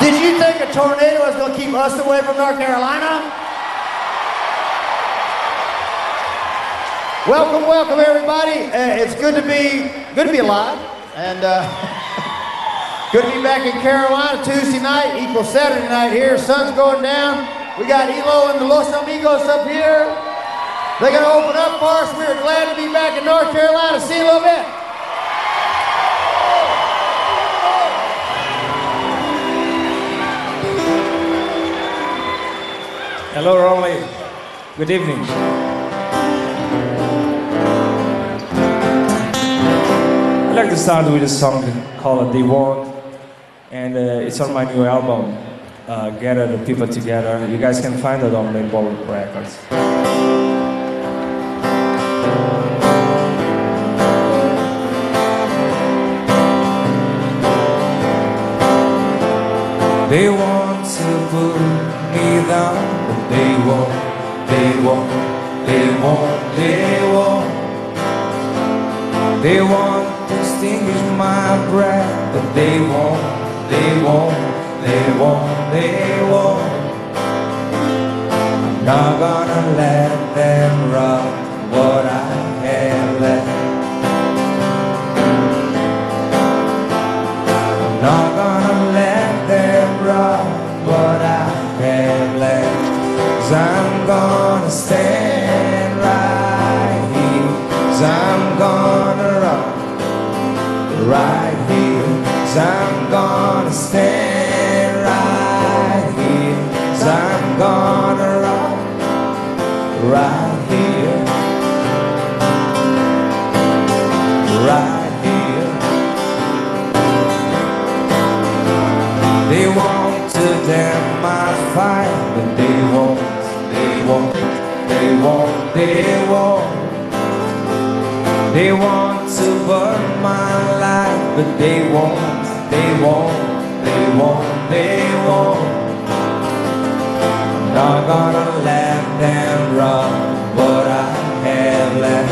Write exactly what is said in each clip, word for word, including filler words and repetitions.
Did you think a tornado was going to keep us away from North Carolina? Welcome, welcome, everybody. Uh, it's good to be good to be alive, and uh, good to be back in Carolina. Tuesday night equals Saturday night here. Sun's going down. We got Elo and the Los Amigos up here. They're going to open up for us. We're glad to be back in North Carolina. See you in a little bit. Hello, Raleigh. Good evening. I'd like to start with a song called They Won't, and uh, it's on my new album, uh, Gather the People Together. You guys can find it on Rainbow Records. They want to put me down, but they won't, they won't, they won't, they won't. They want to extinguish my breath, but they won't, they won't, they won't, they won't. I'm not gonna let them rob what I have left. I'm not gonna let them rob what I have left. 'Cause I'm gonna stand right here. 'Cause I'm gonna rock right here. 'Cause I'm gonna stand right here. 'Cause I'm gonna rock right here. Right here. They want to damn my fire, but they won't, they won't, they won't, they won't. They want to burn my life, but they won't, they won't, they won't, they won't. I'm not gonna let them rob what I have left.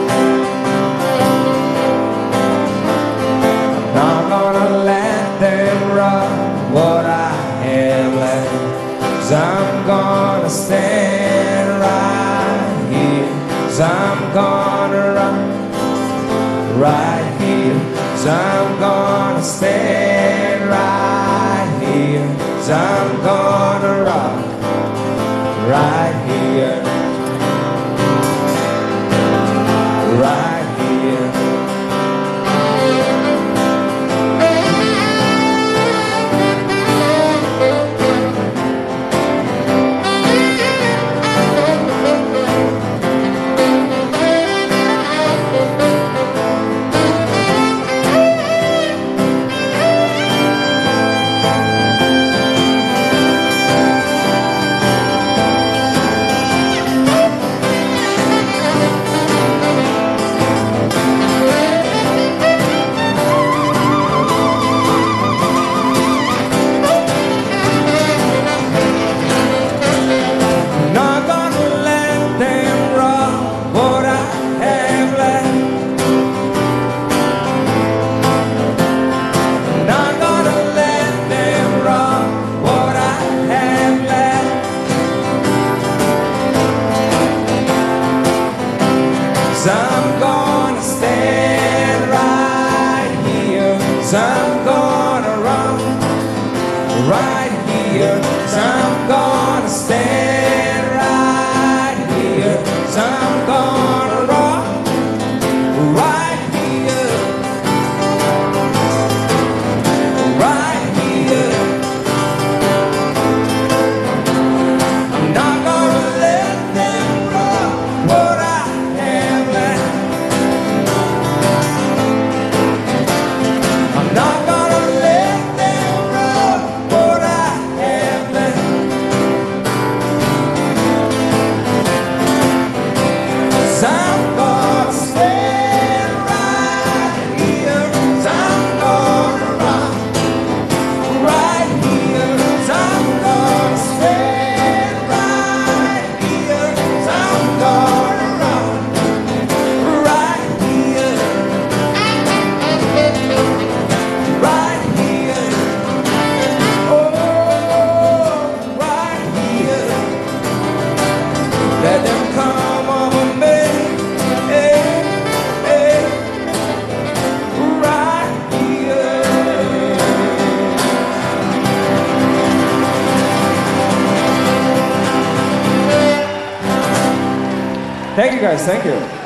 I'm not gonna let them rob what I have left. 'Cause I'm gonna stand right here. 'Cause I'm gonna run right here. 'Cause I'm gonna stand right here. 'Cause I'm gonna rock right here. Right here. Thank you guys, thank you.